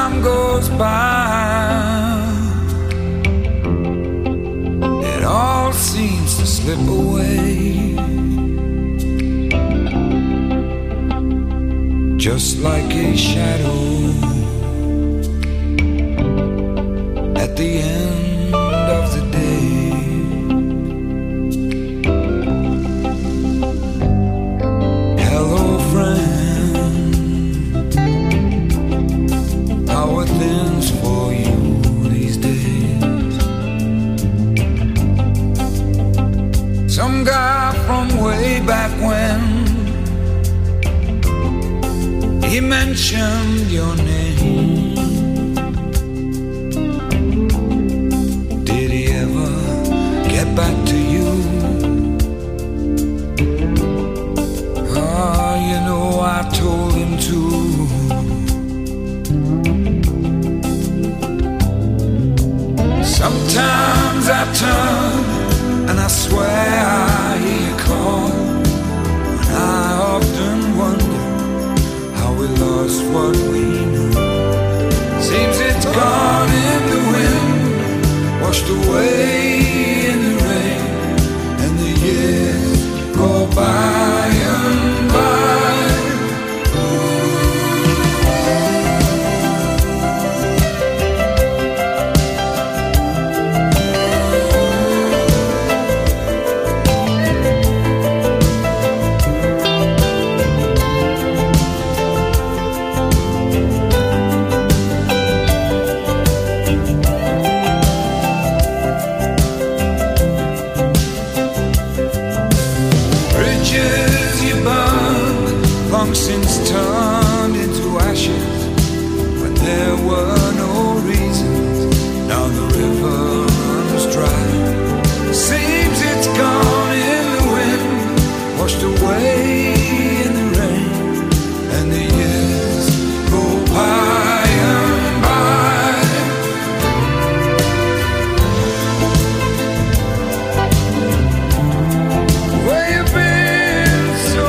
time goes by, it all seems to slip away, just like a shadow at the end of the day. Hello, friend, how are things for you these days? Some guy from way back when, he mentioned your name. Did he ever get back to you? Ah, you know I told him to. Sometimes I turn and I swear I hear you call, and I often wonder how we lost what we knew. Seems it's gone in the wind, washed away in the rain, and the years go by and by. Since turned into ashes when there were no reasons. Now the river runs dry. Seems it's gone in the wind, washed away in the rain, and the years go by and by. Where you been so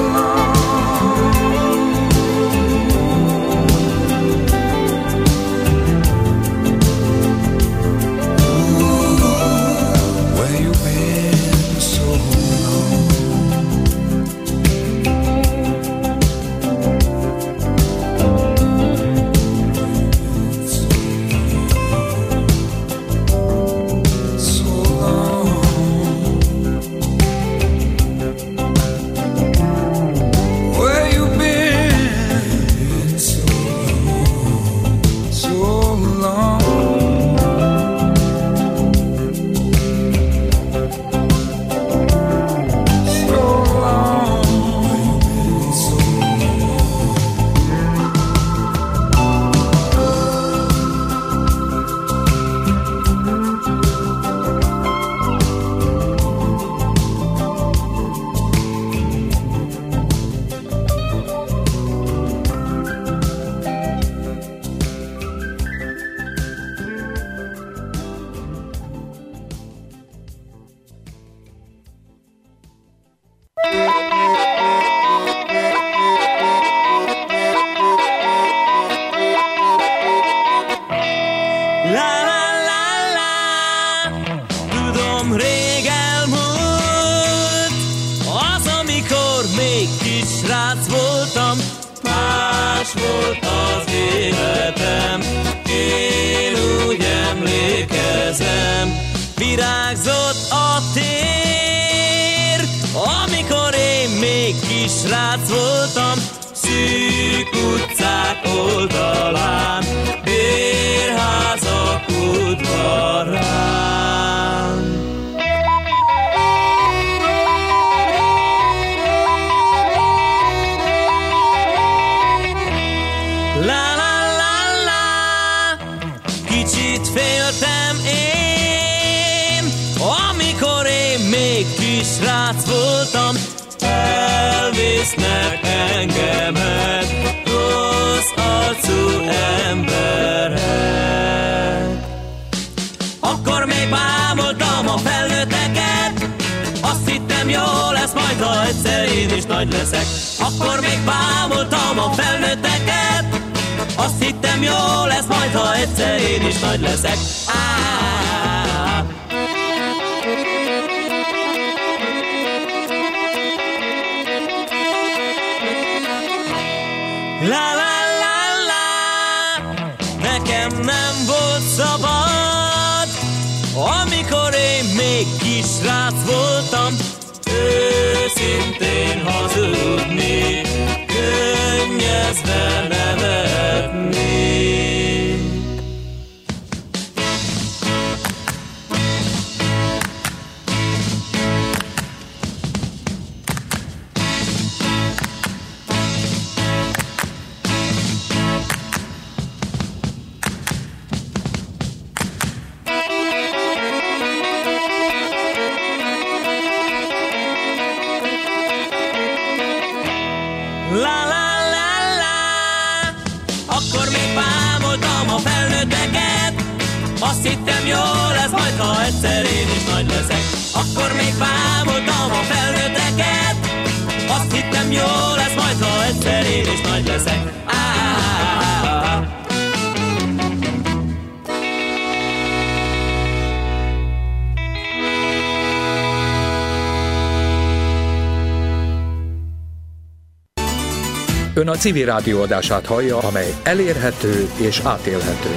virágzott a tér, amikor én még kisrác voltam, szűk utcák oldalán, bérházak udvarán. La la la la, kicsit féltem én, amikor én még kisrác voltam, elvisznek engemet rossz arcú emberek. Akkor még bámultam a felnőtteket, azt hittem jó lesz majd, ha egyszer én is nagy leszek. Akkor még bámultam a felnőtteket, Azt hittem, jó lesz majd, ha egyszer én is nagy leszek. La la la la, nekem nem volt szabad, amikor én még kisrác voltam. Őszintén hazudni, könnyezve nevetni. La la la la, akkor még bámultam a felnőtteket. Azt hittem, jó lesz majd, ha egyszer én is nagy leszek. Akkor még bámultam a felnőtteket. Azt hittem, jó lesz majd, ha egyszer én is nagy leszek. Ön a Civil Rádió adását hallja, amely elérhető és átélhető.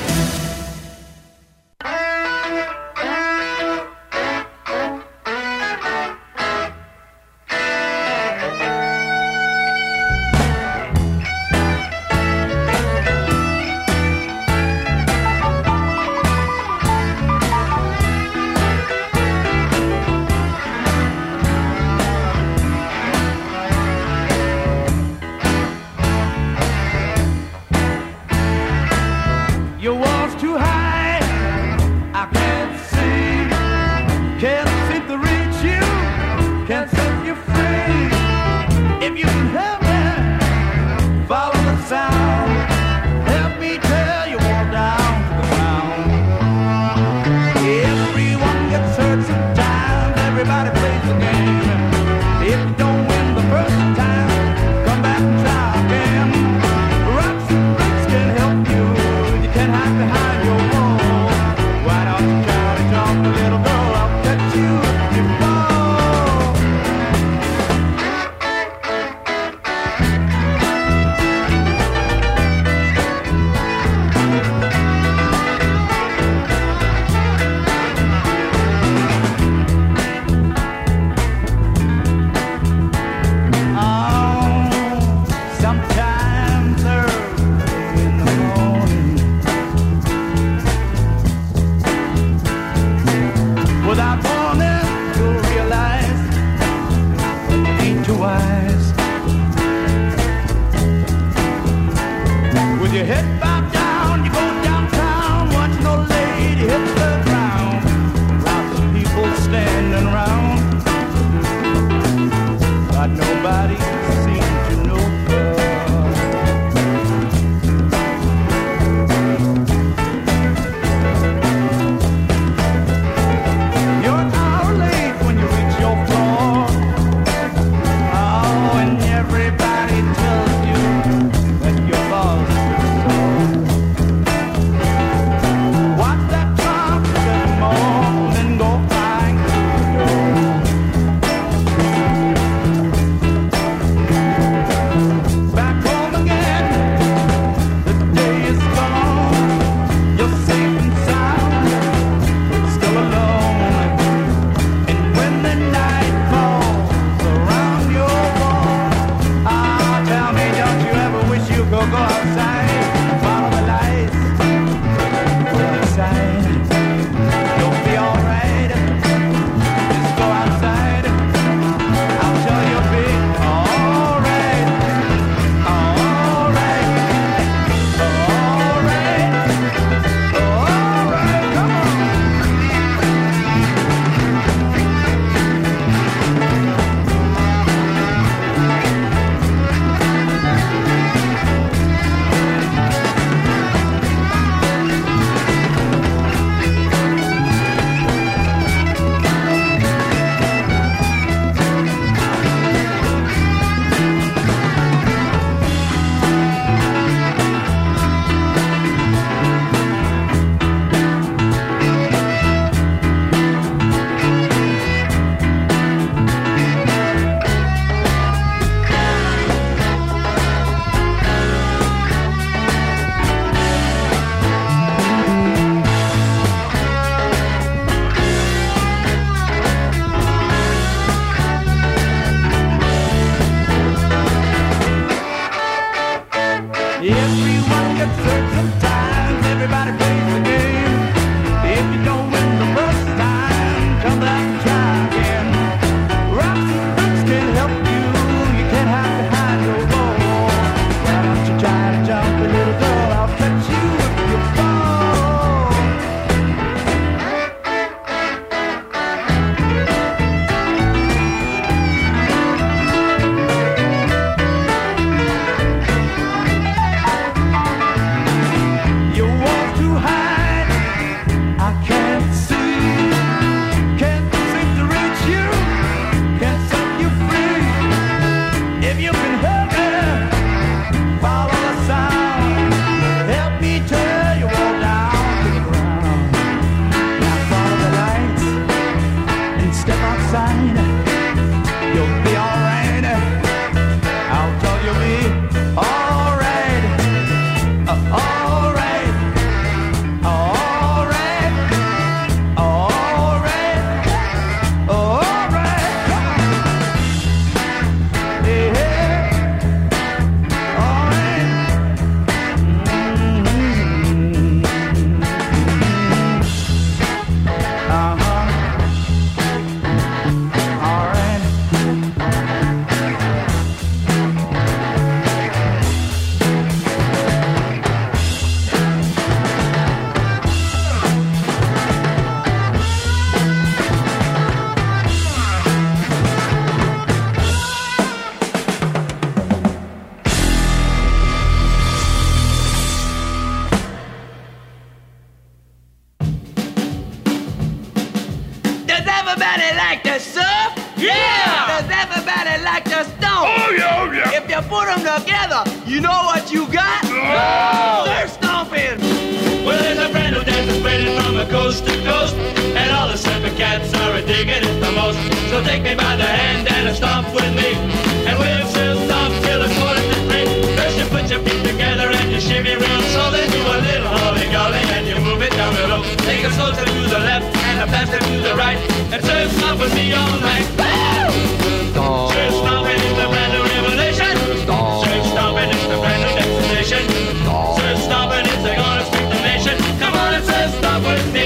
everybody like to surf? Yeah! Does everybody like to stomp? Oh yeah, oh yeah! If you put them together, you know what you got? Oh! Surf stomping! Well, there's a brand new dance that's spreading from coast to coast, and all the surfing cats are digging it the most. So take me by the hand and stomp with me, and we'll still stomp till it's 4:03. First you put your feet together and you shimmy real slow, then do a little holly-golly and you move it down below. Take a slow-step to the left and a fast step to the right, and surf stomp with me all night. Surf stomping is the brand new revelation. Surf stomping is the brand new destination. Surf stomping is the gonna speak the nation. Come on and surf stomp with me.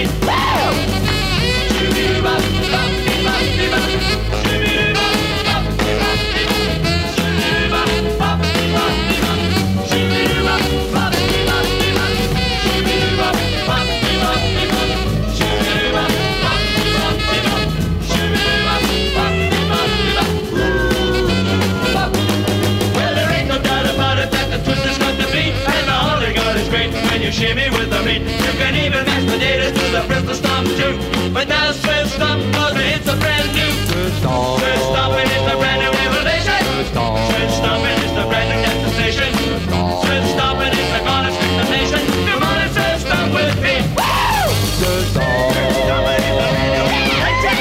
Shimmy with the beat. You can even match the data to the Bristol Stomp too. But now Surf Stomp, cause it's a brand new Surf Stomping is the brand new revelation. Surf Stomping is the brand new destination. Surf Stomping is the gonna speak the nation. Come on and Surf Stomp with me. Surf Stomping is the brand new revelation.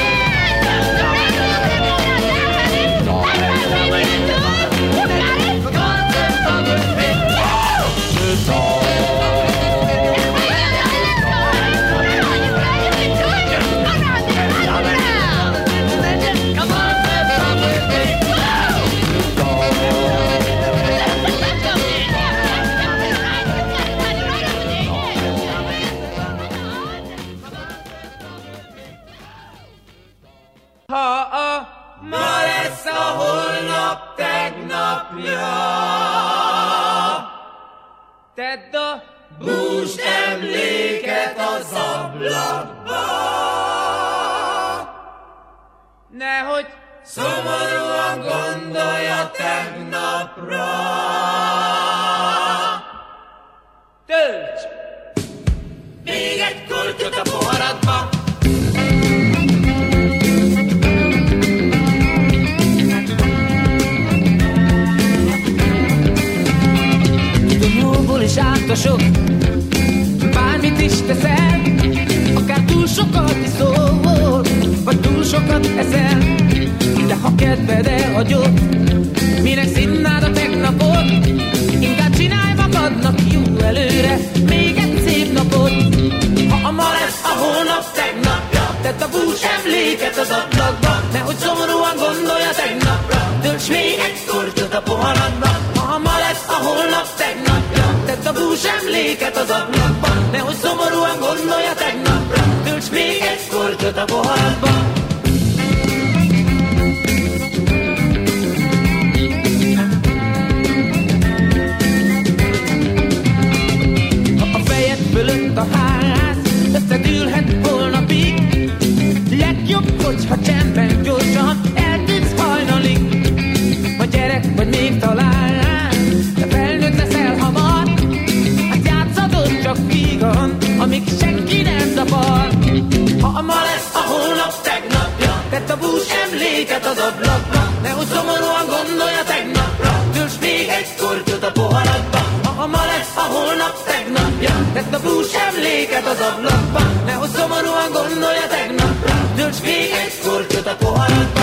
Ma lesz a holnap tegnapja. Tedd a búst emléket az ablakba. Nehogy szomorúan gondolja tegnapra. Tölts még egy kortyot a poharadba. És átosok, bármit is teszel, akár túl sokat iszol, vagy túl sokat eszel, de ha kedved elhagyod, minek színnád a tegnapot, inkább csinálj magadnak jó előre még egy szép napot. Ha a ma lesz a holnap tegnapja, tedd a bús emléket az ablakba, nehogy szomorúan gondolja tegnapra, tölts még egy kortyot a poharadba. Ha ma lesz a holnap tegnapja, tedd a bús emléket az ablakban, nehogy szomorúan gondolja tegnapra, tölts még egy kortyot a poharadban. Ha a fejed fölött a ház összedűlhet holnapig, legjobb, hogyha csendben gyorsan eltűnsz hajnalig. Ha gyerek vagy még talán, de felnőtt leszel hamar, hát játszadod csak vígan, amíg senki nem zavar. Ha ma lesz a holnap tegnapja, tedd a bús emléket az ablakba, nehogy szomorúan gondolja tegnapra, tölts még egy kortyot a poharadba. Ha ma lesz a holnap tegnapja, tedd a bús emléket az ablakba, nehogy szomorúan gondolja tegnapra, tölts még egy kortyot a poharadba.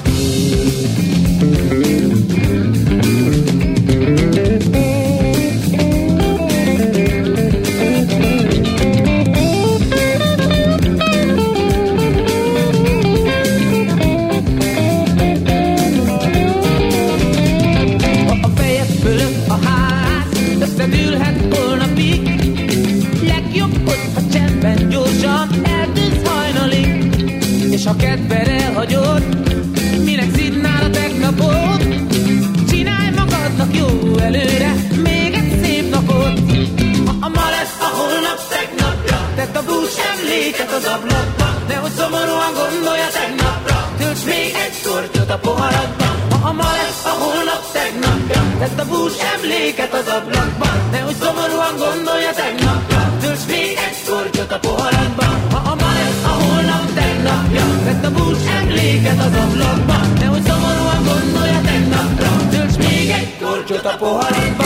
Összedűlhet holnapig, legjobb, hogyha csendben gyorsan eltűnsz hajnalig. És ha kedved elhagyod, minek szidnál a tegnapot, csinálj magadnak jó előre még egy szép napot. Ha ma lesz a holnap tegnapja, tedd a bús emléket az ablakba, nehogy szomorúan gondolja tegnapra, tölts még egy kortyot a poharadba. Ha ma lesz a holnap tegnapja, tedd a bús emléket az ablakban, nehogy szomorúan gondolja tegnapra, tölts még egy kortyot a poharadban. Ha ma lesz a holnap tegnapja, tedd a bús poharatba.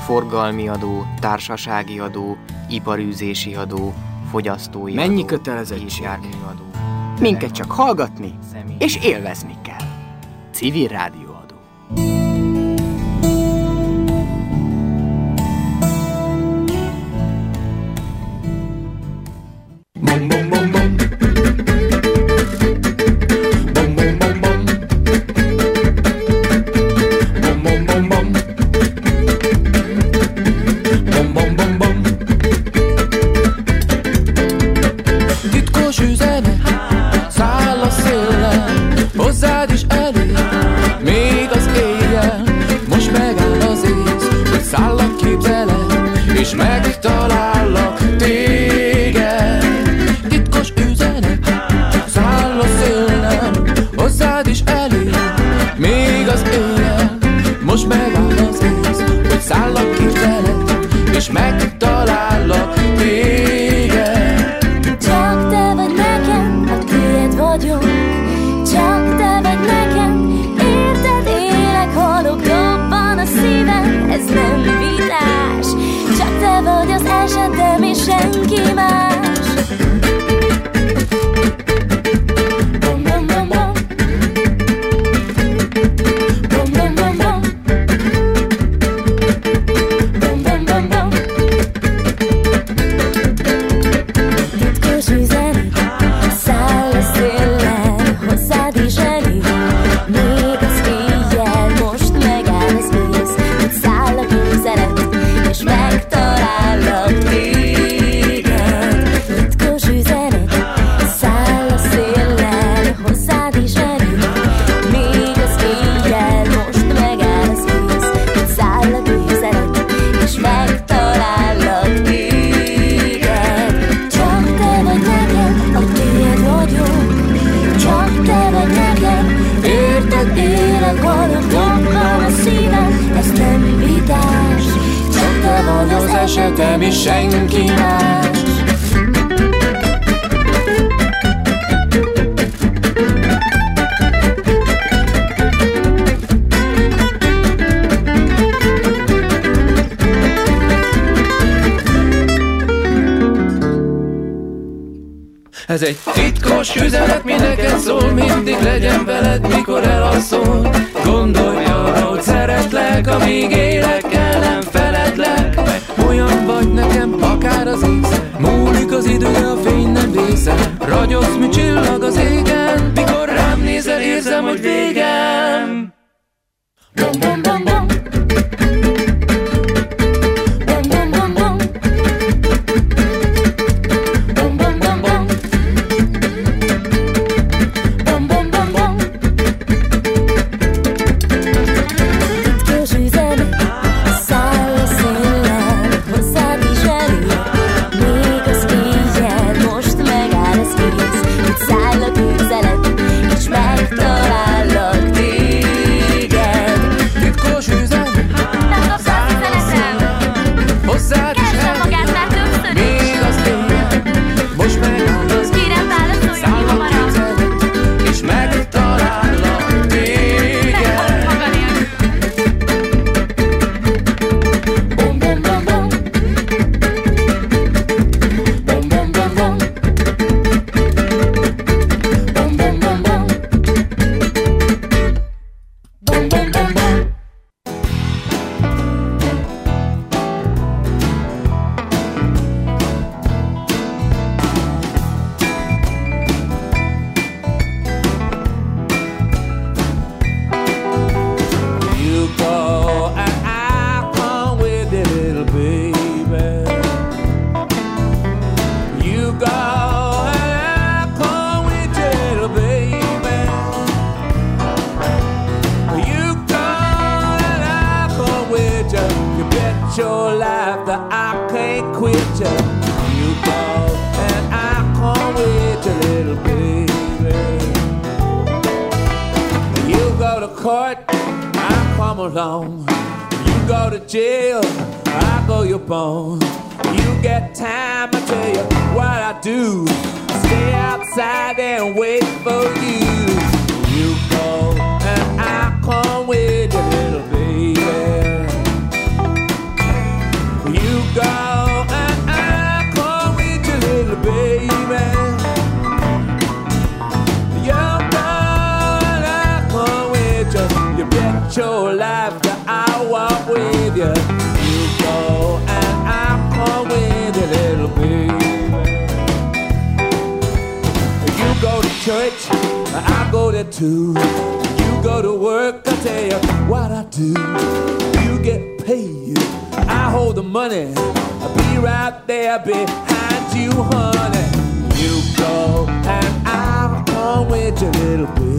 forgalmi adó, társasági adó, iparűzési adó, fogyasztói adó. Mennyi kötelezettség? Járműadó. Minket csak hallgatni és élvezni kell. Civil rádióadó. esetem és senki más. Ez egy titkos üzenet, mi neked szól, mindig legyen veled, mikor elalszol. Gondolj arra, hogy szeretlek, amíg élek, el nem feledlek. Olyan vagy nekem, akár az ész, múlik az idő, de a fény nem vészel. Ragyogsz, mint csillag az égen, mikor rám nézel, érzem, hogy végem. Bom, bom, bom, bom. with you. You go and I'll come with you, little baby. You go to church, I go there too. You go to work, I tell you what I do. You get paid, I hold the money. I'll be right there behind you, honey. You go and I'll come with you, little baby.